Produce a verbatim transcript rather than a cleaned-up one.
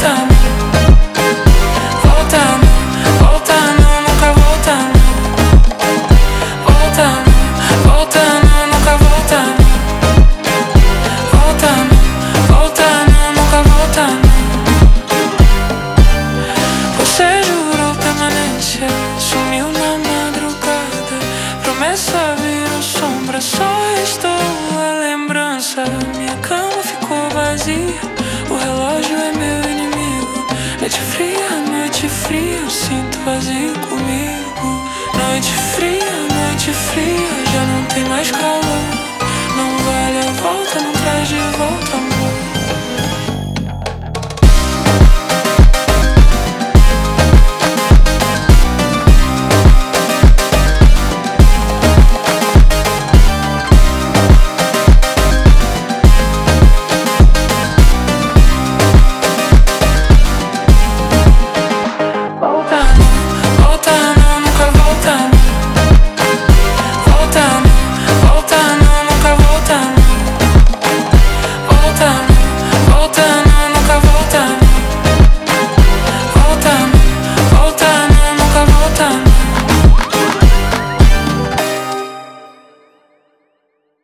Minha cama ficou vazia, o relógio é meu inimigo. Noite fria, noite fria, eu sinto vazio comigo. Noite fria, noite fria, já não tem mais calma.